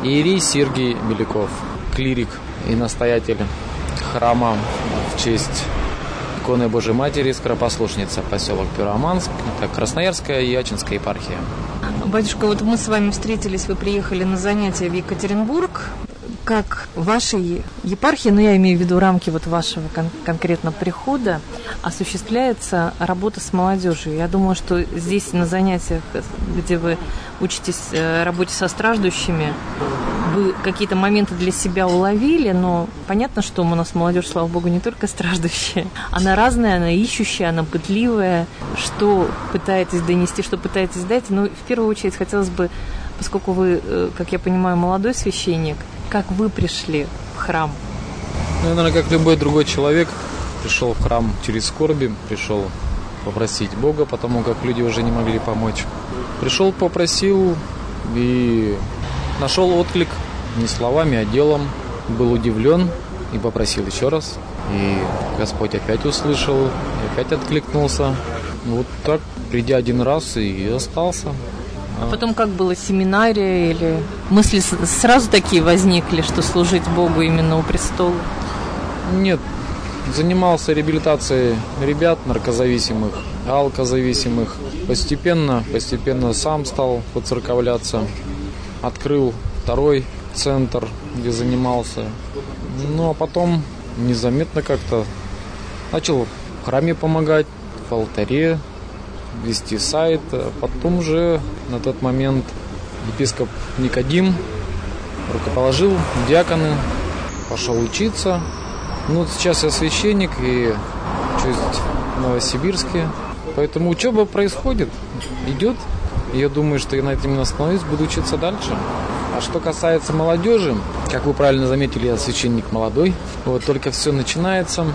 Иерей Сергий Беляков, клирик и настоятель храма в честь иконы Божьей Матери Скоропослушница, поселок Первоманск, это Красноярская и Ачинская епархия. Батюшка, вот мы с вами встретились, вы приехали на занятия в Екатеринбург. Как в вашей епархии, я имею в виду рамки вот вашего конкретно прихода, осуществляется работа с молодежью? Я думаю, что здесь на занятиях, где вы учитесь работе со страждущими, вы какие-то моменты для себя уловили, но понятно, что у нас молодежь, слава богу, не только страждущая. Она разная, она ищущая, она пытливая. Что пытаетесь донести, что пытаетесь дать? В первую очередь хотелось бы, поскольку вы, как я понимаю, молодой священник, как вы пришли в храм? Наверное, как любой другой человек, пришел в храм через скорби, пришел попросить Бога, потому как люди уже не могли помочь. Пришел, попросил и нашел отклик не словами, а делом. Был удивлен и попросил еще раз. И Господь опять услышал, и опять откликнулся. Вот так, придя один раз, и остался. А потом как было, семинария или мысли сразу такие возникли, что служить Богу именно у престола? Нет, занимался реабилитацией ребят наркозависимых, алкозависимых. Постепенно сам стал поцерковляться. Открыл второй центр, где занимался. А потом незаметно как-то начал в храме помогать, в алтаре, вести сайт. Потом уже на тот момент епископ Никодим рукоположил, диаконы, пошел учиться. Сейчас я священник и учусь в Новосибирске. Поэтому учеба происходит, идет. И я думаю, что я на этом не остановлюсь, буду учиться дальше. А что касается молодежи, как вы правильно заметили, я священник молодой. Только все начинается.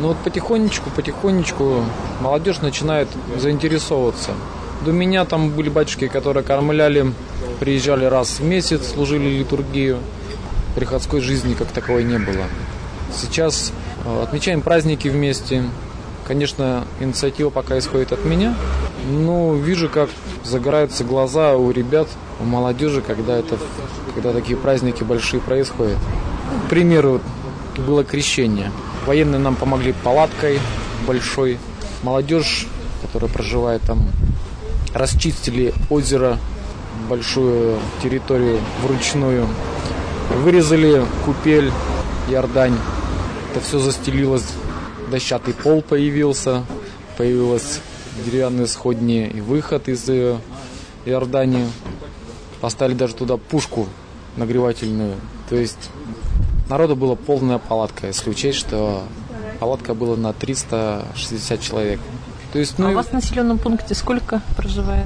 Потихонечку молодежь начинает заинтересовываться. До меня там были батюшки, которые кормляли, приезжали раз в месяц, служили литургию. Приходской жизни как таковой не было. Сейчас отмечаем праздники вместе. Конечно, инициатива пока исходит от меня. Но вижу, как загораются глаза у ребят, у молодежи, когда такие праздники большие происходят. К примеру, было крещение. Военные нам помогли палаткой большой. Молодежь, которая проживает там, расчистили озеро, большую территорию вручную. Вырезали купель, Иордань. Это все застелилось. Дощатый пол появился. Появилось деревянные сходни и выход из Иордании. Поставили даже туда пушку нагревательную. То есть народу была полная палатка, если учесть, что палатка была на 360 человек. То есть, у вас в населенном пункте сколько проживает?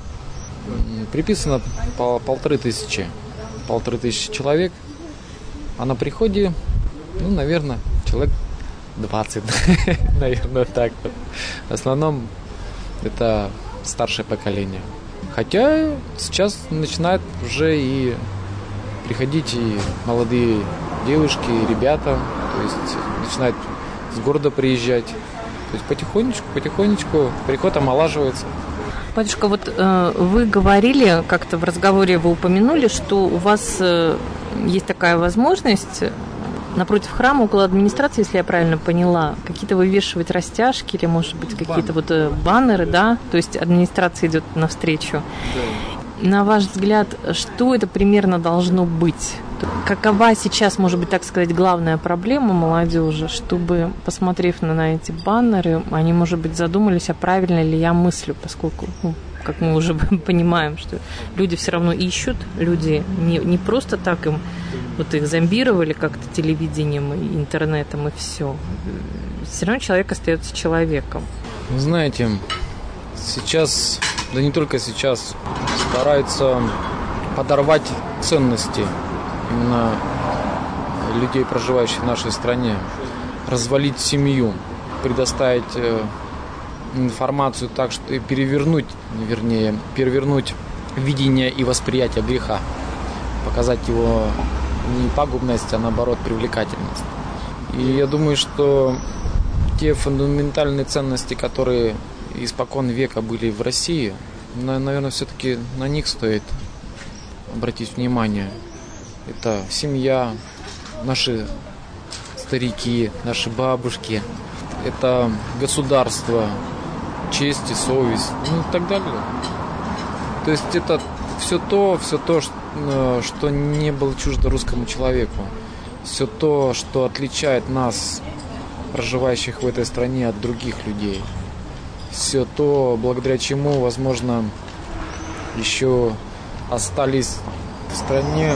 Приписано 1500. 1500 человек. А на приходе, наверное, человек 20. Наверное, так вот. В основном это старшее поколение. Хотя сейчас начинают уже и приходить и молодые девушки, и ребята. То есть начинают с города приезжать. То есть потихонечку приход омолаживается. Батюшка, вы говорили, как-то в разговоре вы упомянули, что у вас есть такая возможность напротив храма, около администрации, если я правильно поняла, какие-то вывешивать растяжки или, может быть, какие-то баннеры, да? То есть администрация идет навстречу. Да. На ваш взгляд, что это примерно должно быть? Какова сейчас, может быть, так сказать, главная проблема молодежи, чтобы, посмотрев на эти баннеры, они, может быть, задумались, а правильно ли я мыслю, поскольку, как мы уже понимаем, что люди все равно ищут, люди не просто так их зомбировали как-то телевидением, интернетом и все. Все равно человек остается человеком. Знаете, сейчас, да не только сейчас, стараются подорвать ценности именно людей, проживающих в нашей стране, развалить семью, предоставить информацию так, что перевернуть видение и восприятие греха, показать его не пагубность, а наоборот привлекательность. И я думаю, что те фундаментальные ценности, которые испокон века были в России, наверное, все-таки на них стоит обратить внимание. Это семья, наши старики, наши бабушки. Это государство, честь и совесть, и так далее. То есть это все то, что не было чуждо русскому человеку. Все то, что отличает нас, проживающих в этой стране, от других людей. Все то, благодаря чему, возможно, еще остались в стране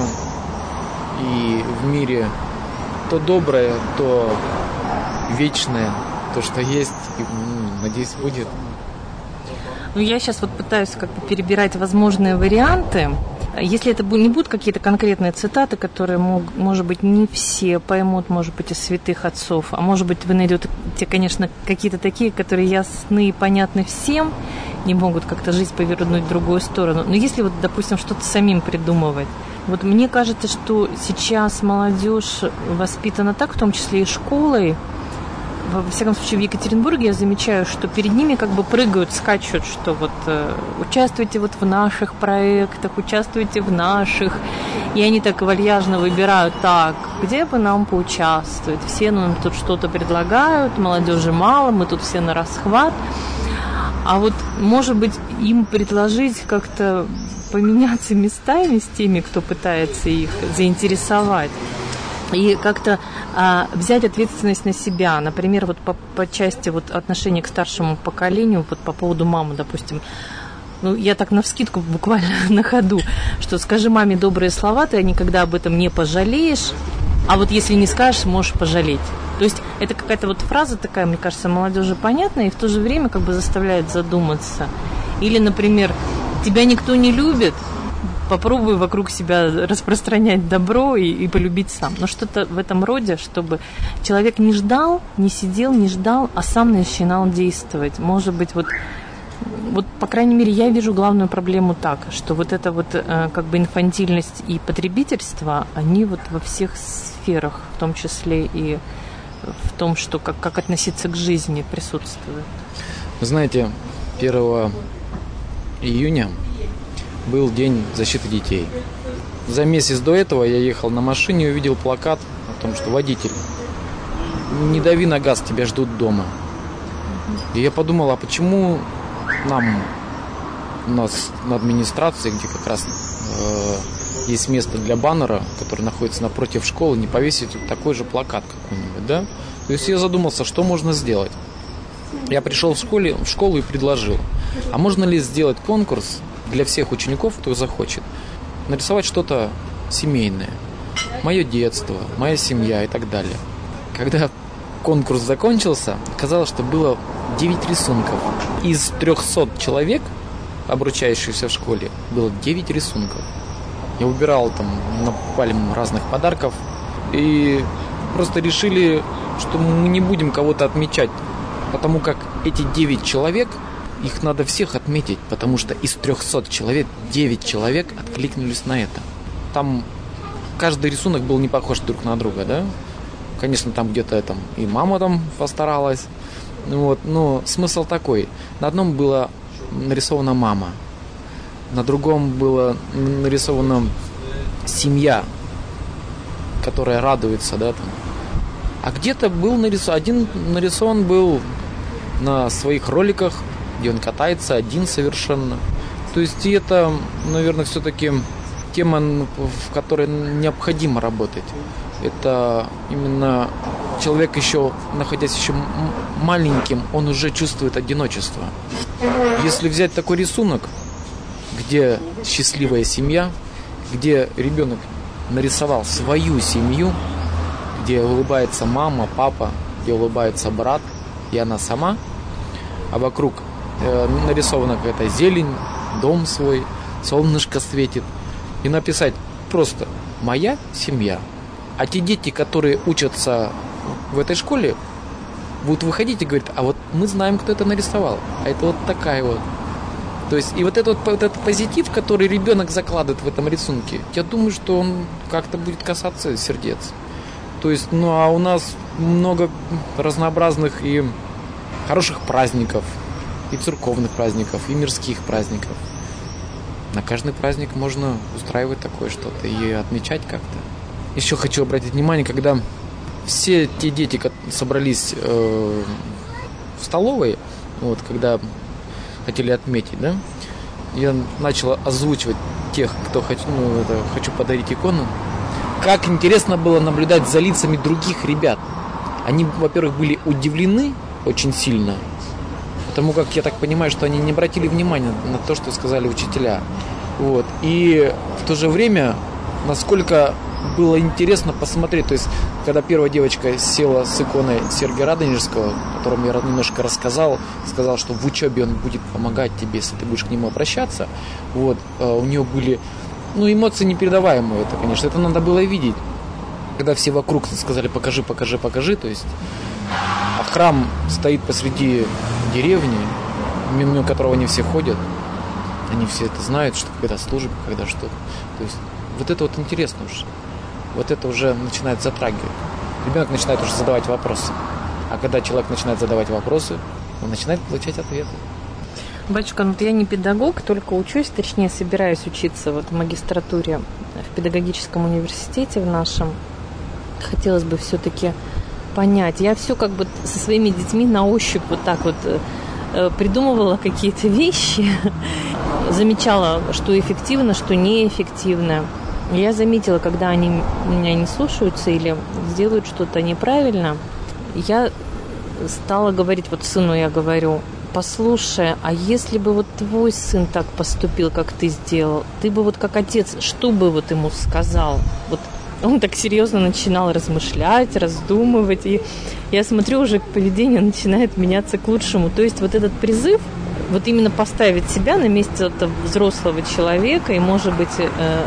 и в мире то доброе, то вечное, то, что есть, и, надеюсь, будет. Ну, я сейчас вот пытаюсь как бы перебирать возможные варианты. Если это не будут какие-то конкретные цитаты, которые, может быть, не все поймут, может быть, из святых отцов, а может быть, вы найдете, конечно, какие-то такие, которые ясны и понятны всем, не могут как-то жизнь повернуть в другую сторону. Но если вот, допустим, что-то самим придумывать, вот мне кажется, что сейчас молодежь воспитана так, в том числе и школой. Во всяком случае, в Екатеринбурге я замечаю, что перед ними как бы прыгают, скачут, что вот участвуйте вот в наших проектах, участвуйте в наших. И они так вальяжно выбирают, так, где бы нам поучаствовать? Все нам тут что-то предлагают, молодежи мало, мы тут все на расхват. А вот, может быть, им предложить как-то поменяться местами с теми, кто пытается их заинтересовать. И как-то взять ответственность на себя. Например, вот по части вот отношения к старшему поколению, вот по поводу мамы, допустим. Ну, я так навскидку буквально на ходу, что скажи маме добрые слова, ты никогда об этом не пожалеешь, а вот если не скажешь, можешь пожалеть. То есть это какая-то вот фраза такая, мне кажется, молодежи понятная и в то же время как бы заставляет задуматься. Или, например, тебя никто не любит, попробуй вокруг себя распространять добро и полюбить сам. Но что-то в этом роде, чтобы человек не ждал, не сидел, не ждал, а сам начинал действовать. Может быть, вот по крайней мере, я вижу главную проблему так, что вот эта вот как бы инфантильность и потребительство, они вот во всех сферах, в том числе и в том, что как относиться к жизни, присутствует. Вы знаете, 1 июня был День защиты детей. За месяц до этого я ехал на машине и увидел плакат о том, что водитель, не дави на газ, тебя ждут дома. И я подумал, а почему у нас на администрации, где как раз есть место для баннера, который находится напротив школы, не повесить такой же плакат какой-нибудь, да? То есть я задумался, что можно сделать. Я пришел в школу и предложил, а можно ли сделать конкурс для всех учеников, кто захочет, нарисовать что-то семейное. Мое детство, моя семья и так далее. Когда конкурс закончился, оказалось, что было 9 рисунков. Из 300 человек, обучающихся в школе, было 9 рисунков. Я выбирал там на пальму разных подарков. И просто решили, что мы не будем кого-то отмечать, потому как эти 9 человек, их надо всех отметить, потому что из 300 человек 9 человек откликнулись на это. Там каждый рисунок был не похож друг на друга, да? Конечно, там где-то там и мама там постаралась. Вот, но смысл такой. На одном была нарисована мама, на другом была нарисована семья, которая радуется, да, там. А где-то был один нарисован был на своих роликах, где он катается один совершенно. То есть это, наверное, все-таки тема, в которой необходимо работать. Это именно человек еще, находясь еще маленьким, он уже чувствует одиночество. Если взять такой рисунок, где счастливая семья, где ребенок нарисовал свою семью, где улыбается мама, папа, где улыбается брат и она сама, а вокруг нарисована какая-то зелень, дом свой, солнышко светит. И написать просто «моя семья». А те дети, которые учатся в этой школе, будут выходить и говорить, а вот мы знаем, кто это нарисовал. А это вот такая вот. То есть, и вот этот позитив, который ребенок закладывает в этом рисунке, я думаю, что он как-то будет касаться сердец. То есть, ну а у нас много разнообразных и хороших праздников, и церковных праздников, и мирских праздников. На каждый праздник можно устраивать такое что-то и отмечать как-то. еще хочу обратить внимание, когда все те дети собрались в столовой, вот, когда хотели отметить, да, я начал озвучивать тех, кто хочу подарить икону. Как интересно было наблюдать за лицами других ребят. Они, во-первых, были удивлены очень сильно, потому как я так понимаю, что они не обратили внимания на то, что сказали учителя. Вот. И в то же время, насколько было интересно посмотреть, то есть, когда первая девочка села с иконой Сергия Радонежского, о котором я немножко рассказал, сказал, что в учебе он будет помогать тебе, если ты будешь к нему обращаться, вот, у нее были, эмоции непередаваемые, это, конечно, это надо было видеть. Когда все вокруг сказали покажи, покажи, покажи, то есть, а храм стоит посреди деревни, мимо которого они все ходят, они все это знают, что когда служба, когда что-то, то есть, вот это вот интересно уже. Вот это уже начинает затрагивать. Ребенок начинает уже задавать вопросы. А когда человек начинает задавать вопросы, он начинает получать ответы. Батюшка, я не педагог, только учусь, точнее собираюсь учиться в магистратуре в педагогическом университете в нашем. Хотелось бы все-таки понять. Я все как бы со своими детьми на ощупь вот так вот придумывала какие-то вещи, замечала, что эффективно, что неэффективно. Я заметила, когда они меня не слушаются или сделают что-то неправильно, я стала говорить, вот сыну я говорю: послушай, а если бы вот твой сын так поступил, как ты сделал, ты бы вот как отец, что бы вот ему сказал? Вот он так серьезно начинал размышлять, раздумывать, и я смотрю, уже поведение начинает меняться к лучшему. То есть вот этот призыв, вот именно поставить себя на месте этого взрослого человека и, может быть,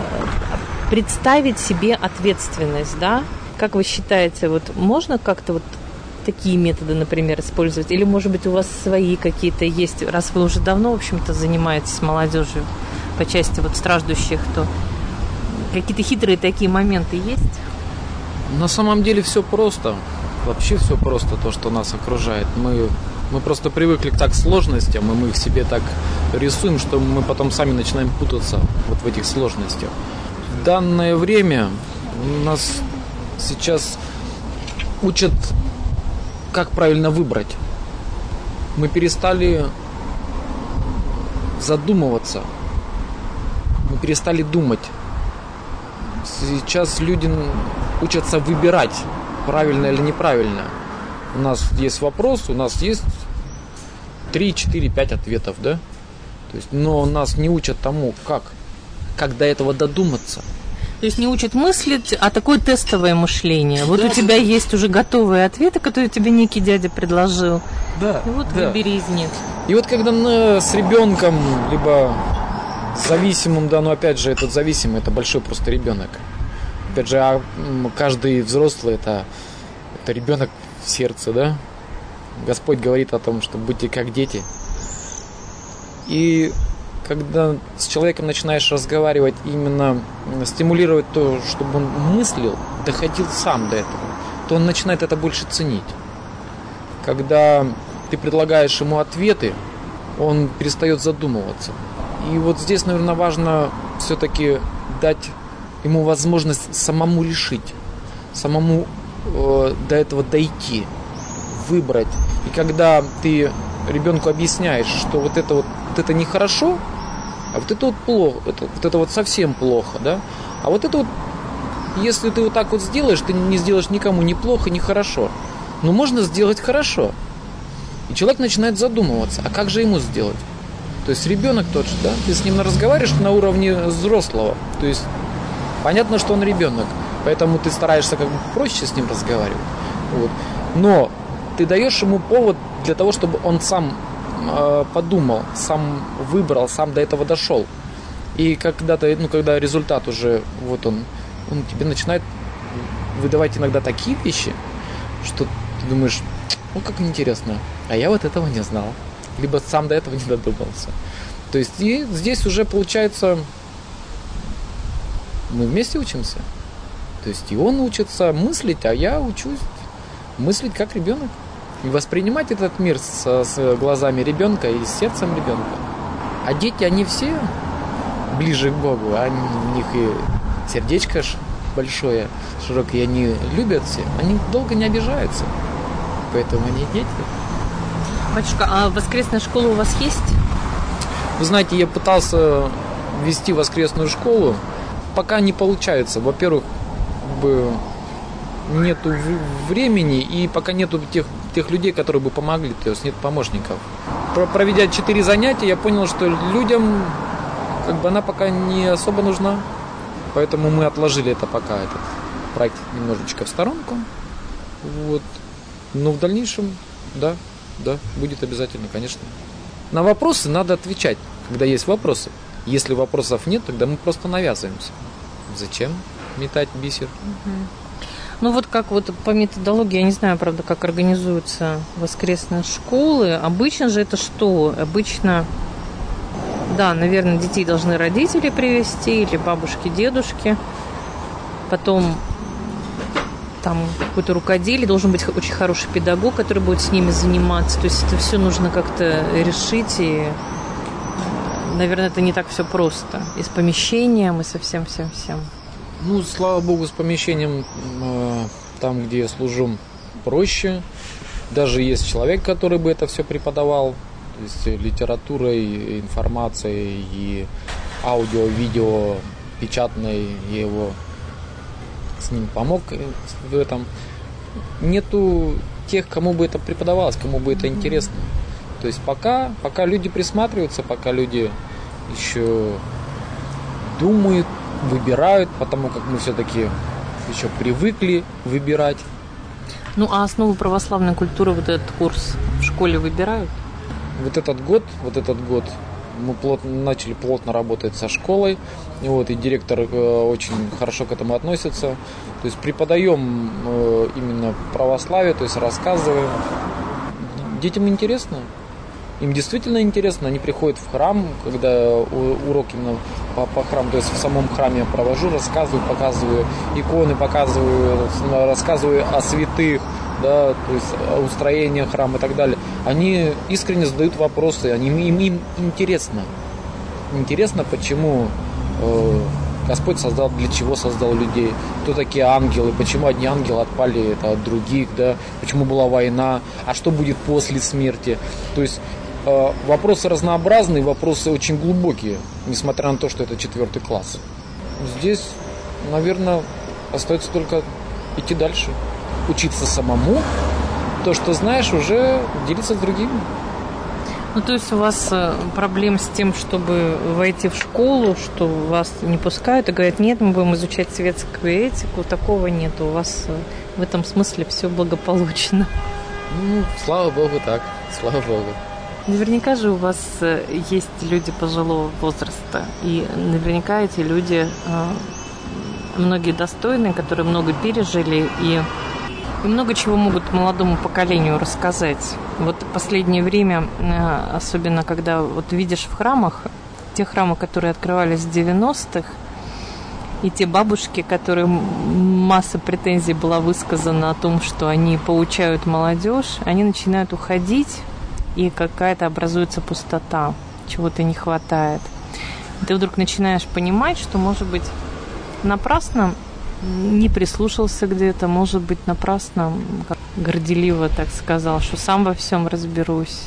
представить себе ответственность, да? Как вы считаете, вот можно как-то вот такие методы, например, использовать? Или, может быть, у вас свои какие-то есть, раз вы уже давно, в общем-то, занимаетесь молодежью по части вот страждущих, то какие-то хитрые такие моменты есть? На самом деле все просто. Вообще все просто, то, что нас окружает. Мы просто привыкли к так сложностям, и мы их себе так рисуем, что мы потом сами начинаем путаться вот в этих сложностях. В данное время нас сейчас учат, как правильно выбрать. Мы перестали задумываться. Мы перестали думать. Сейчас люди учатся выбирать, правильно или неправильно. У нас есть вопрос, у нас есть 3, 4, 5 ответов, да? То есть, но нас не учат тому, как до этого додуматься. То есть не учат мыслить, а такое тестовое мышление. Вот да, у тебя есть уже готовые ответы, которые тебе некий дядя предложил. Да. И вот выбери из них. И вот когда с ребенком, либо зависимым, да, но опять же, этот зависимый, это большой просто ребенок. Опять же, каждый взрослый это ребенок в сердце, да? Господь говорит о том, что будьте как дети. И когда с человеком начинаешь разговаривать, именно стимулировать то, чтобы он мыслил, доходил сам до этого, то он начинает это больше ценить. Когда ты предлагаешь ему ответы, он перестает задумываться. И вот здесь, наверное, важно все-таки дать ему возможность самому решить, самому до этого дойти, выбрать. И когда ты ребенку объясняешь, что вот это нехорошо, а вот это вот плохо, вот это вот совсем плохо, да? А вот это вот, если ты вот так вот сделаешь, ты не сделаешь никому ни плохо, ни хорошо. Но можно сделать хорошо. И человек начинает задумываться, а как же ему сделать? То есть ребенок тот же, да? Ты с ним разговариваешь на уровне взрослого. То есть понятно, что он ребенок, поэтому ты стараешься как бы проще с ним разговаривать. Вот. Но ты даешь ему повод для того, чтобы он сам подумал, сам выбрал, сам до этого дошел. И когда результат уже, вот он тебе начинает выдавать иногда такие вещи, что ты думаешь, как интересно, а я вот этого не знал. Либо сам до этого не додумался. То есть и здесь уже получается, мы вместе учимся. То есть и он учится мыслить, а я учусь мыслить как ребенок. И воспринимать этот мир с глазами ребенка и с сердцем ребенка. А дети, они все ближе к Богу, у них и сердечко большое, широкое, и они любят все, они долго не обижаются. Поэтому они дети. Батюшка, а воскресная школа у вас есть? Вы знаете, я пытался вести воскресную школу, пока не получается. Во-первых, нету времени, и пока нету тех людей, которые бы помогли, то есть нет помощников. Проведя 4 занятия, я понял, что людям она пока не особо нужна. Поэтому мы отложили это пока, этот проект немножечко в сторонку. Вот. Но в дальнейшем, да, будет обязательно, конечно. На вопросы надо отвечать, когда есть вопросы. Если вопросов нет, тогда мы просто навязываемся. Зачем метать бисер? Ну вот как вот по методологии, я не знаю, правда, как организуются воскресные школы. Обычно же это что? Обычно, да, наверное, детей должны родители привезти или бабушки, дедушки. Потом там какой-то рукоделие, должен быть очень хороший педагог, который будет с ними заниматься. То есть это все нужно как-то решить, и, наверное, это не так все просто. И с помещением, и со всем. Ну, слава богу, с помещением там, где я служу, проще. Даже есть человек, который бы это все преподавал. То есть литературой, информацией и аудио, видео, печатной, я его с ним помог в этом. Нету тех, кому бы это преподавалось, кому бы это интересно. То есть пока люди присматриваются, пока люди еще думают, выбирают, потому как мы все-таки еще привыкли выбирать. Ну, а основу православной культуры вот этот курс в школе выбирают? Вот этот год мы начали плотно работать со школой, и директор очень хорошо к этому относится. То есть преподаем именно православие, то есть рассказываем. Детям интересно. Им действительно интересно, они приходят в храм, когда урок именно по храму, то есть в самом храме я провожу, рассказываю, показываю иконы, рассказываю о святых, да, то есть о устроении храма и так далее. Они искренне задают вопросы, им интересно. Интересно, почему Господь создал, для чего создал людей, кто такие ангелы, почему одни ангелы отпали от других, да, почему была война, а что будет после смерти. То есть вопросы разнообразные, вопросы очень глубокие, несмотря на то, что это 4 класс. Здесь, наверное, остается только идти дальше, учиться самому, то, что знаешь, уже делиться с другими. Ну, то есть у вас проблем с тем, чтобы войти в школу, что вас не пускают и говорят, нет, мы будем изучать светскую этику, такого нет. У вас в этом смысле все благополучно. Ну, слава богу, так, слава богу. Наверняка же у вас есть люди пожилого возраста, и наверняка эти люди многие достойные, которые много пережили и много чего могут молодому поколению рассказать. Вот в последнее время, особенно когда вот видишь в храмах, те храмы, которые открывались в 90-х, и те бабушки, которые масса претензий была высказана о том, что они поучают молодежь, они начинают уходить, и какая-то образуется пустота, чего-то не хватает. И ты вдруг начинаешь понимать, что, может быть, напрасно не прислушался где-то, может быть, напрасно горделиво так сказал, что сам во всем разберусь.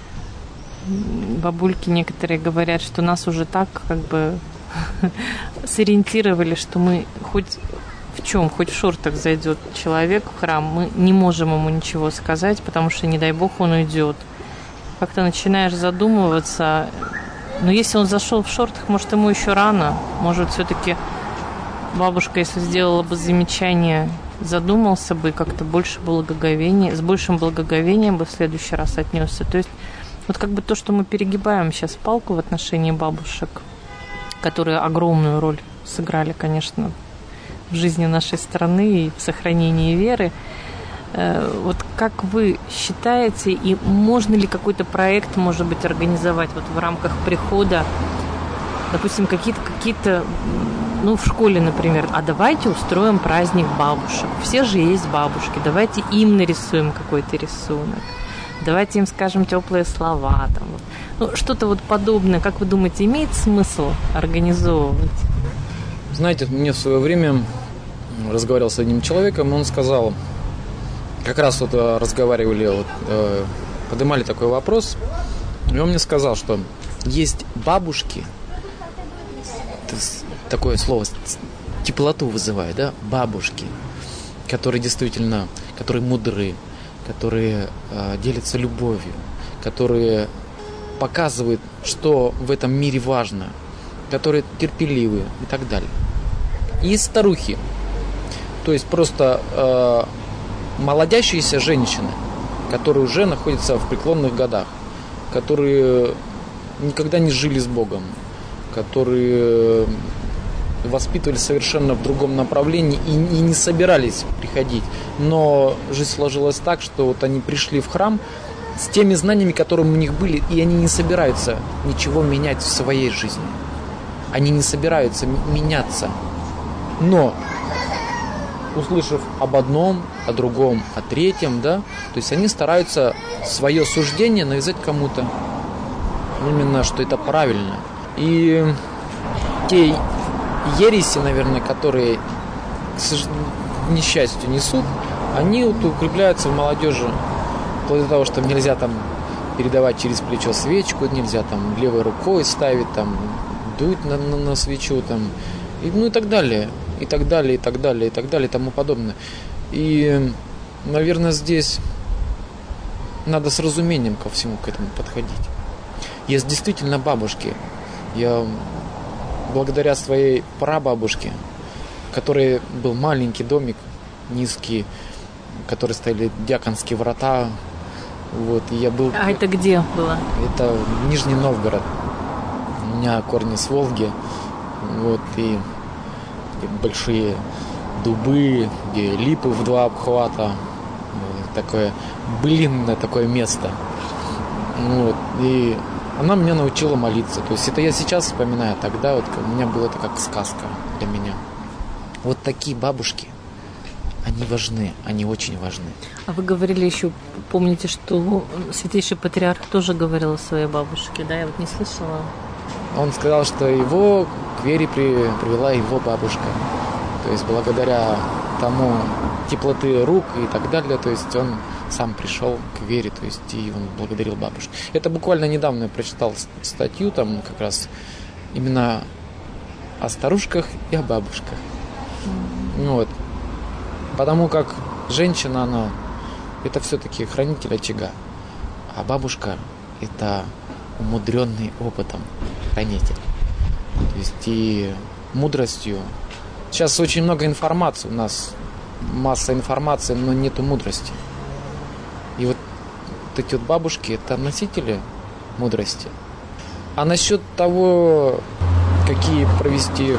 Бабульки некоторые говорят, что нас уже так сориентировали, что мы хоть в шортах зайдет человек в храм, мы не можем ему ничего сказать, потому что, не дай бог, он уйдет. Как-то начинаешь задумываться, но если он зашел в шортах, может, ему еще рано, может, все-таки бабушка, если сделала бы замечание, задумался бы и как-то с большим благоговением бы в следующий раз отнесся. То есть вот то, что мы перегибаем сейчас палку в отношении бабушек, которые огромную роль сыграли, конечно, в жизни нашей страны и в сохранении веры. Вот как вы считаете, и можно ли какой-то проект, может быть, организовать вот в рамках прихода, допустим, какие-то, в школе, например, а давайте устроим праздник бабушек. Все же есть бабушки, давайте им нарисуем какой-то рисунок, давайте им скажем теплые слова. Что-то вот подобное, как вы думаете, имеет смысл организовывать? Знаете, мне в свое время разговаривал с одним человеком, он сказал, как раз вот разговаривали, поднимали такой вопрос, и он мне сказал, что есть бабушки, такое слово теплоту вызывает, да, бабушки, которые действительно, которые мудры, которые делятся любовью, которые показывают, что в этом мире важно, которые терпеливы и так далее. И есть старухи, то есть просто молодящиеся женщины, которые уже находятся в преклонных годах, которые никогда не жили с Богом, которые воспитывались совершенно в другом направлении и не собирались приходить. Но жизнь сложилась так, что вот они пришли в храм с теми знаниями, которые у них были, и они не собираются ничего менять в своей жизни. Они не собираются меняться. Но, услышав об одном, о другом, о третьем, да, то есть они стараются свое суждение навязать кому-то. Именно, что это правильно. И те ереси, наверное, которые, к несчастью, несут, они вот укрепляются в молодежи. Вплоть до того, что нельзя там передавать через плечо свечку, нельзя там левой рукой ставить, там, дуть на свечу, там, и так далее, и так далее, и так далее, и так далее, и тому подобное. И, наверное, здесь надо с разумением ко всему к этому подходить. Есть действительно бабушки. Я благодаря своей прабабушке, в которой был маленький домик, низкий, в котором стояли дьяконские врата, вот, и я был... А это где было? Это Нижний Новгород. У меня корни с Волги, вот, и большие дубы, где липы в 2 обхвата, такое былинное такое место. Вот, и она меня научила молиться. То есть это я сейчас вспоминаю, тогда вот у меня было это как сказка для меня. Вот такие бабушки, они важны, они очень важны. А вы говорили еще, помните, что Святейший Патриарх тоже говорил о своей бабушке, да? Я вот не слышала. Он сказал, что его к вере привела его бабушка. То есть благодаря тому теплоты рук и так далее, то есть он сам пришел к вере, то есть и он благодарил бабушку. Это буквально недавно я прочитал статью, там как раз именно о старушках и о бабушках. Вот. Потому как женщина, она это все-таки хранитель очага, а бабушка это умудренный опытом хранитель. То есть и мудростью. Сейчас очень много информации, у нас масса информации, но нету мудрости. И вот эти вот бабушки, это носители мудрости. А насчет того, какие провести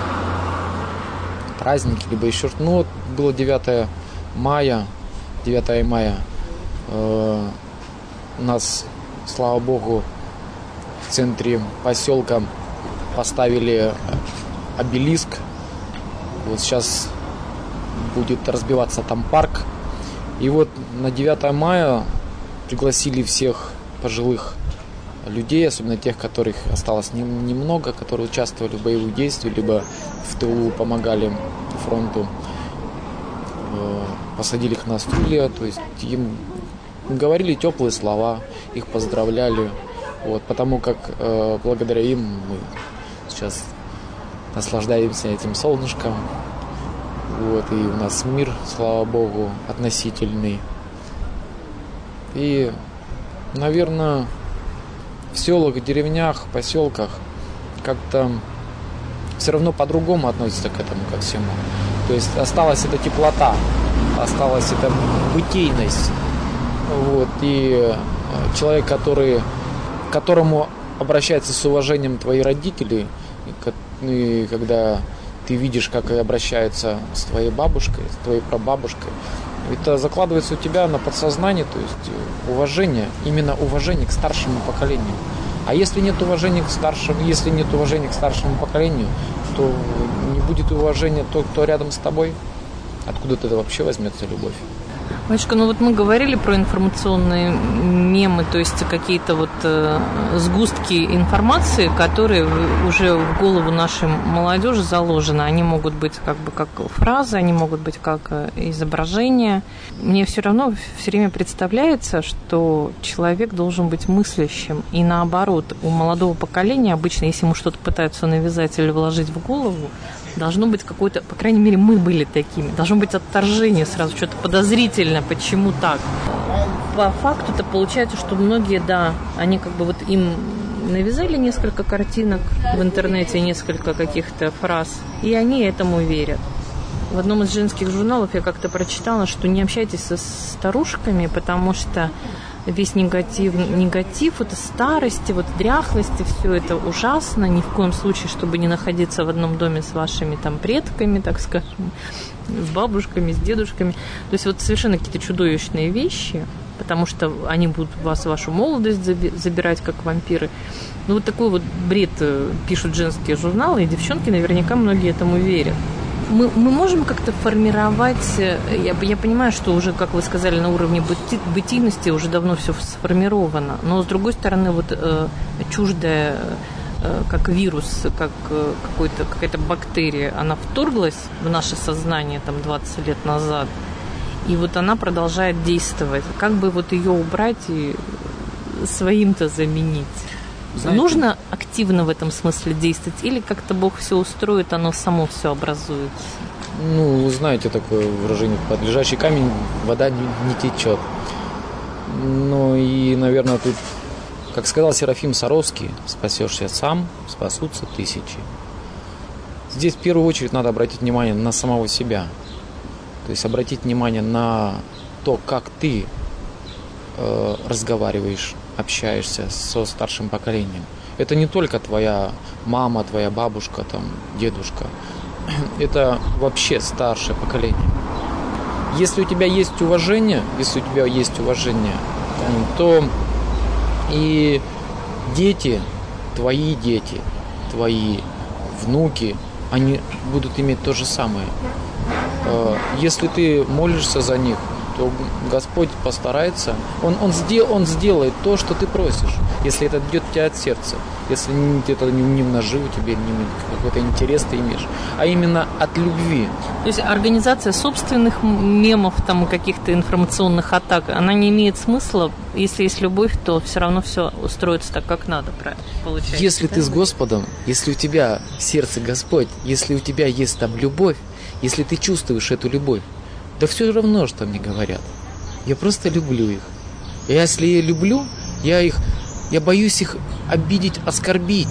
праздники, либо еще что-то, вот было 9 мая, у нас, слава богу, в центре поселка поставили обелиск. Вот сейчас будет разбиваться там парк. И вот на 9 мая пригласили всех пожилых людей, особенно тех, которых осталось немного, которые участвовали в боевых действиях, либо в тылу помогали фронту. Посадили их на стулья, то есть им говорили теплые слова, их поздравляли. Вот, потому как благодаря им мы сейчас наслаждаемся этим солнышком. Вот, и у нас мир, слава богу, относительный. И, наверное, в селах, деревнях, поселках как-то все равно по-другому относятся к этому, ко всему. То есть осталась эта теплота, осталась эта бытийность. Вот, и человек, к которому обращаются с уважением твои родители, и когда ты видишь, как обращаются с твоей бабушкой, с твоей прабабушкой, это закладывается у тебя на подсознание, то есть уважение, именно уважение к старшему поколению. А если нет уважения к старшему поколению, то не будет уважения тот, кто рядом с тобой. Откуда-то вообще возьмется любовь? Батюшка, ну вот мы говорили про информационные мемы, то есть какие-то вот сгустки информации, которые уже в голову нашей молодежи заложены. Они могут быть как бы как фразы, они могут быть как изображения. Мне все равно все время представляется, что человек должен быть мыслящим. И наоборот, у молодого поколения обычно, если ему что-то пытаются навязать или вложить в голову, должно быть какое-то, по крайней мере, мы были такими. Должно быть отторжение сразу, что-то подозрительно, почему так. По факту-то получается, что многие, да, они как бы вот им навязали несколько картинок в интернете, несколько каких-то фраз, и они этому верят. В одном из женских журналов я как-то прочитала, что не общайтесь со старушками, потому что весь негатив, это старости, вот дряхлости, все это ужасно. Ни в коем случае, чтобы не находиться в одном доме с вашими там предками, так скажем, с бабушками, с дедушками. То есть вот совершенно какие-то чудовищные вещи, потому что они будут вас, вашу молодость забирать, как вампиры. Ну вот такой вот бред пишут женские журналы, и девчонки наверняка многие этому верят. Мы можем как-то формировать, я понимаю, что уже, как вы сказали, на уровне бытийности уже давно все сформировано, но с другой стороны, вот чуждая, как вирус, как какая-то бактерия, она вторглась в наше сознание там 20 лет назад, и вот она продолжает действовать. Как бы вот ее убрать и своим-то заменить? Знаете, нужно активно в этом смысле действовать, или как-то Бог все устроит, оно само все образуется? Ну, вы знаете такое выражение: под лежачий камень вода не течет. Ну и, наверное, тут, как сказал Серафим Саровский, спасешься сам, спасутся тысячи. Здесь в первую очередь надо обратить внимание на самого себя. То есть обратить внимание на то, как ты разговариваешь, общаешься со старшим поколением. Это не только твоя мама, твоя бабушка, там, дедушка. Это вообще старшее поколение. Если у тебя есть уважение, то и дети, твои внуки, они будут иметь то же самое. Если ты молишься за них, то Господь постарается, Он сделает то, что ты просишь, если это идет у тебя от сердца, если это не в наживу тебе, не какой-то интерес ты имеешь, а именно от любви. То есть организация собственных мемов, там, каких-то информационных атак, она не имеет смысла, если есть любовь, то все равно все устроится так, как надо, правильно получается. Если ты с Господом, если у тебя в сердце Господь, если у тебя есть там любовь, если ты чувствуешь эту любовь, да все равно, что мне говорят. Я просто люблю их. И если я люблю, я боюсь их обидеть, оскорбить.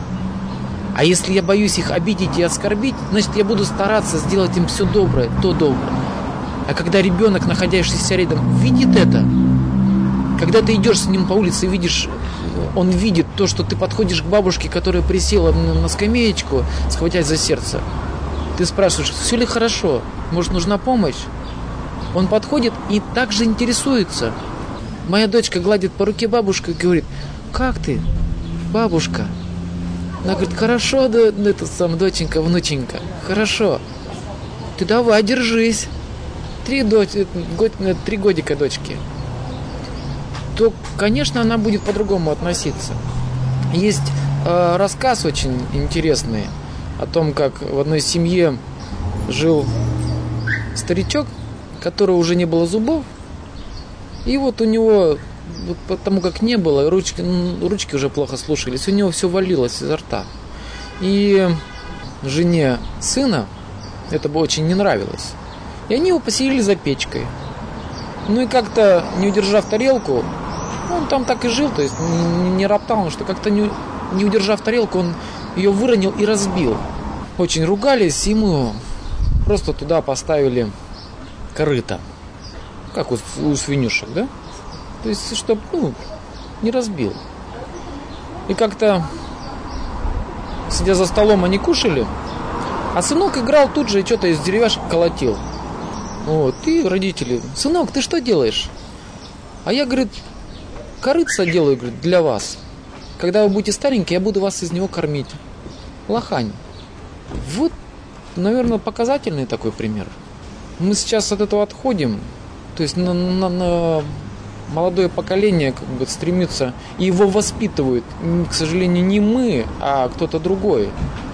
А если я боюсь их обидеть и оскорбить, значит, я буду стараться сделать им все доброе, то доброе. А когда ребенок, находящийся рядом, видит это, когда ты идешь с ним по улице и видишь, он видит то, что ты подходишь к бабушке, которая присела на скамеечку, схватясь за сердце, ты спрашиваешь, все ли хорошо, может, нужна помощь? Он подходит и также интересуется. Моя дочка гладит по руке бабушку и говорит: как ты, бабушка? Она говорит: хорошо, да, доченька, внученька, хорошо. Ты давай, держись. 3 годика дочки. То, конечно, она будет по-другому относиться. Есть рассказ очень интересный о том, как в одной семье жил старичок, которого уже не было зубов, и вот у него, потому как не было, ручки уже плохо слушались, у него все валилось изо рта. И жене сына это бы очень не нравилось. И они его поселили за печкой. Ну и как-то, не удержав тарелку, он там так и жил, то есть не роптал, что как-то не удержав тарелку, он ее выронил и разбил. Очень ругались, ему просто туда поставили корыто, как у свинюшек, да? То есть, чтобы, не разбил. И как-то, сидя за столом, они кушали, а сынок играл тут же и что-то из деревяшек колотил. Вот, и родители: сынок, ты что делаешь? А я, говорит, корыто делаю, говорит, для вас. Когда вы будете старенькие, я буду вас из него кормить. Лохань. Вот, наверное, показательный такой пример. Мы сейчас от этого отходим. То есть на молодое поколение как бы стремится, и его воспитывают, к сожалению, не мы, а кто-то другой.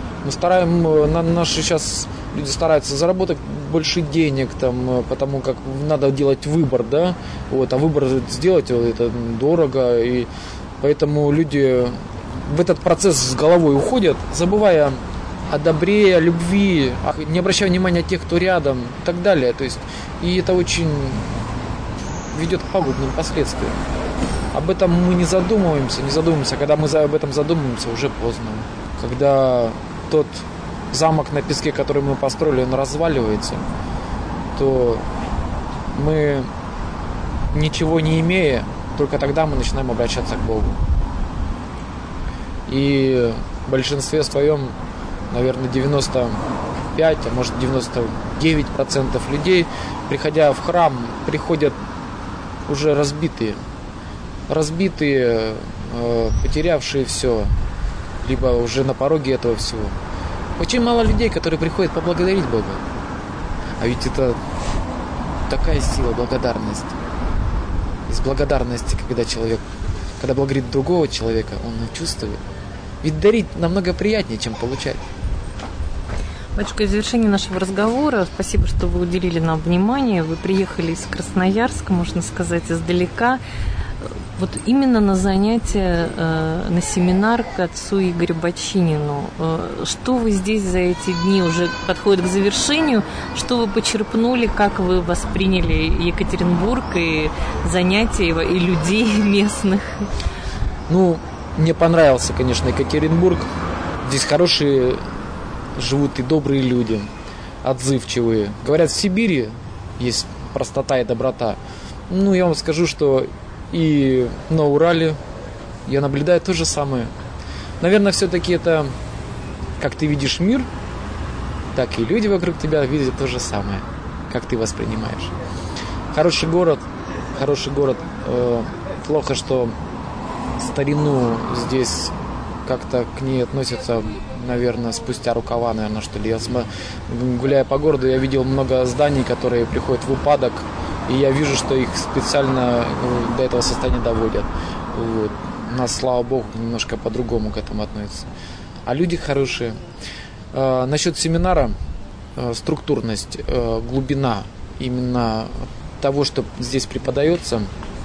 Наши сейчас люди стараются заработать больше денег, там, потому как надо делать выбор, да, вот, а выбор сделать это дорого, и поэтому люди в этот процесс с головой уходят, забывая о добре, о любви, не обращая внимания на тех, кто рядом и так далее. То есть, и это очень ведет к пагубным последствиям. Об этом мы не задумываемся. Когда мы об этом задумываемся, уже поздно. Когда тот замок на песке, который мы построили, он разваливается, то мы, ничего не имея, только тогда мы начинаем обращаться к Богу. И в большинстве своем, наверное, 95, а может 99% людей, приходя в храм, приходят уже разбитые, потерявшие все, либо уже на пороге этого всего. Очень мало людей, которые приходят поблагодарить Бога. А ведь это такая сила, благодарность. Из благодарности, когда благодарит другого человека, он чувствует. Ведь дарить намного приятнее, чем получать. Батюшка, в завершении нашего разговора, спасибо, что вы уделили нам внимание. Вы приехали из Красноярска, можно сказать, издалека. Вот именно на занятие, на семинар к отцу Игорю Бочинину. Что вы здесь за эти дни уже подходит к завершению? Что вы почерпнули, как вы восприняли Екатеринбург и занятия его, и людей местных? Мне понравился, конечно, Екатеринбург. Здесь хорошие живут и добрые люди, отзывчивые. Говорят, в Сибири есть простота и доброта. Я вам скажу, что и на Урале я наблюдаю то же самое. Наверное, все-таки это, как ты видишь мир, так и люди вокруг тебя видят то же самое, как ты воспринимаешь. Хороший город. Плохо, что старину здесь как-то к ней относятся, наверное, спустя рукава, что ли. Гуляя по городу, я видел много зданий, которые приходят в упадок, и я вижу, что их специально до этого состояния доводят. Вот. У нас, слава Богу, немножко по-другому к этому относятся. А люди хорошие. Насчет семинара, структурность, глубина именно того, что здесь преподается,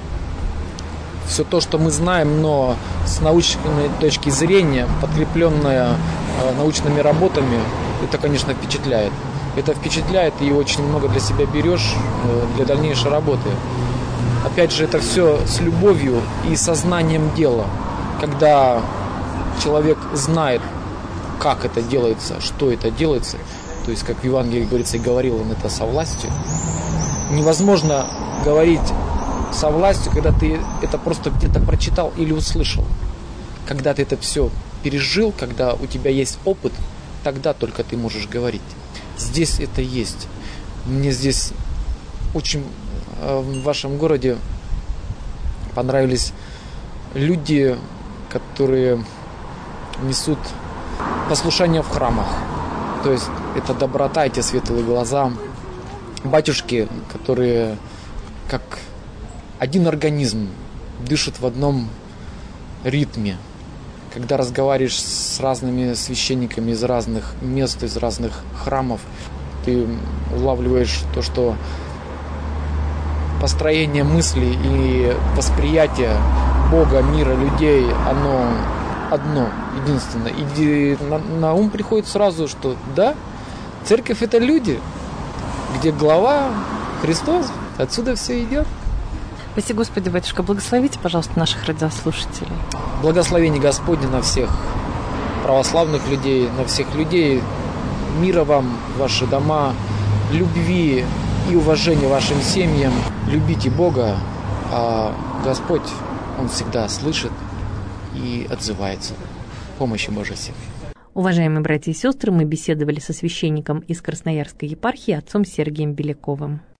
все то, что мы знаем, но с научной точки зрения, подкрепленное научными работами, это, конечно, впечатляет. Это впечатляет, и очень много для себя берешь для дальнейшей работы. Опять же, это все с любовью и сознанием дела. Когда человек знает, как это делается, что это делается, то есть, как в Евангелии говорится, и говорил он это со властью. Невозможно говорить со властью, когда ты это просто где-то прочитал или услышал. Когда ты это все пережил, когда у тебя есть опыт, тогда только ты можешь говорить. Здесь это есть. Мне здесь очень в вашем городе понравились люди, которые несут послушание в храмах. То есть это доброта, эти светлые глаза. Батюшки, которые как один организм дышат в одном ритме. Когда разговариваешь с разными священниками из разных мест, из разных храмов, ты улавливаешь то, что построение мыслей и восприятие Бога, мира, людей, оно одно, единственное. И на ум приходит сразу, что да, церковь — это люди, где глава Христос, отсюда все идет. Спасибо, Господи, батюшка, благословите, пожалуйста, наших радиослушателей. Благословение Господне на всех православных людей, на всех людей. Мира вам, ваши дома, любви и уважения вашим семьям. Любите Бога, а Господь, Он всегда слышит и отзывается. Помощи Божией всем. Уважаемые братья и сестры, мы беседовали со священником из Красноярской епархии, отцом Сергием Беляковым.